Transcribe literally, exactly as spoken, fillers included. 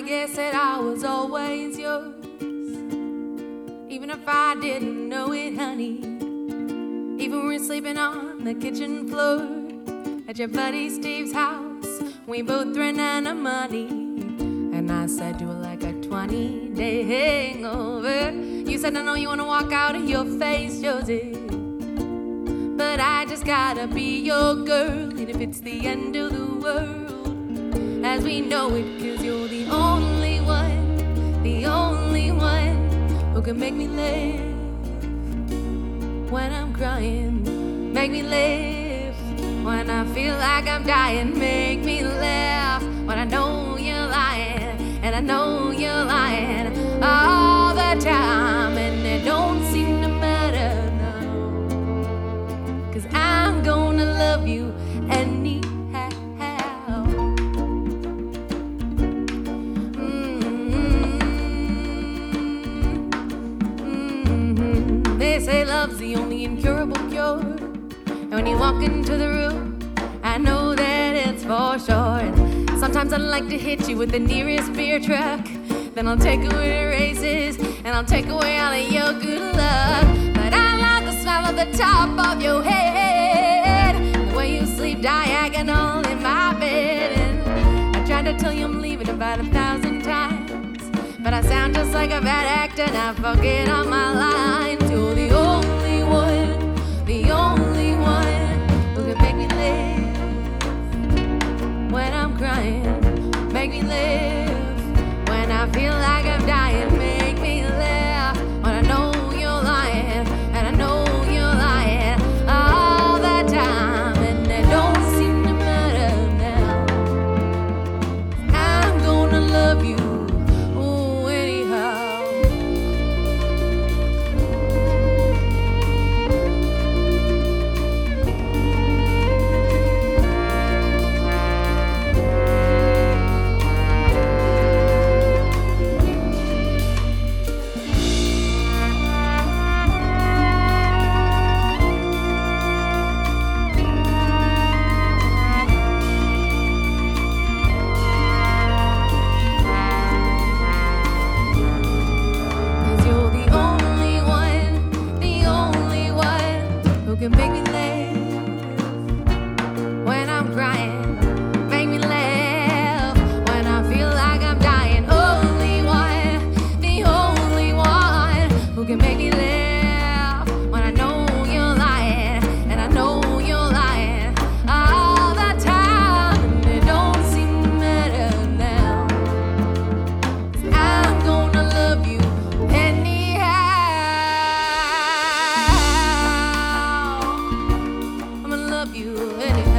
guess that I was always yours, even if I didn't know it, honey. Even when we're sleeping on the kitchen floor at your buddy Steve's house, we both ran out of money, and I said do it like a twenty-day hangover. You said I know you wanna walk out of your face, Josie, but I just gotta be your girl, and if it's the end of the world as we know it, 'cause you're the only one, the only one who can make me laugh when I'm crying, make me laugh when I feel like I'm dying, make me laugh when I know you're lying, and I know you're lying all the time, and it don't seem to matter now, 'cause I'm gonna love you anyhow. They say love's the only incurable cure, and when you walk into the room, I know that it's for sure. And sometimes I'd like to hit you with the nearest beer truck, then I'll take away the races, and I'll take away all of your good luck. But I love the smell of the top of your head, the way you sleep diagonal in my bed. And I tried to tell you I'm leaving about a thousand times, but I sound just like a bad actor and I forget all my lines. You're the only one, the only one who can make me laugh when I'm crying, make me laugh when I feel like I'm dying, make me laugh when I know you're lying, and I know you're lying all the time, and it don't seem to matter now. I'm gonna love you make me laugh when I'm crying, make me laugh when I feel like I'm dying. Only one, the only one who can make me laugh when I know you're lying, and I know you're lying all the time, and it don't seem to matter now, 'cause I'm gonna love you anyhow. You anyway.